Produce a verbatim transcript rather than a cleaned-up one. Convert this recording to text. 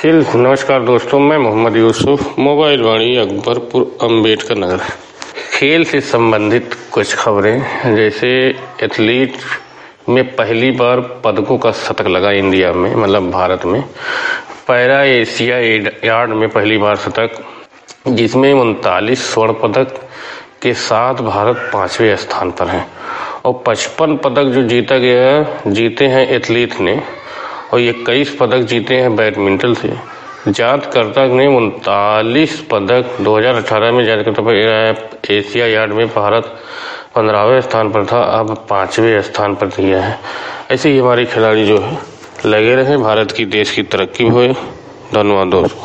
खेल नमस्कार दोस्तों, मैं मोहम्मद यूसुफ, मोबाइल वाणी अकबरपुर अम्बेडकर नगर। खेल से संबंधित कुछ खबरें, जैसे एथलीट में पहली बार पदकों का शतक लगा इंडिया में, मतलब भारत में। पैरा एशिया यार्ड में पहली बार शतक, जिसमें उनतालीस स्वर्ण पदक के साथ भारत पांचवें स्थान पर है और पचपन पदक जो जीता गया जीते हैं एथलीट ने और इक्कीस पदक जीते हैं बैडमिंटन से। जांचकर्ता ने उनतालीस पदक दो हज़ार अठारह में जांचकर्ता एशिया यार्ड में भारत पंद्रहवें स्थान पर था, अब पांचवें स्थान पर दिया है। ऐसे ही हमारे खिलाड़ी जो है लगे रहे, भारत की देश की तरक्की हुए। धन्यवाद दोस्तों।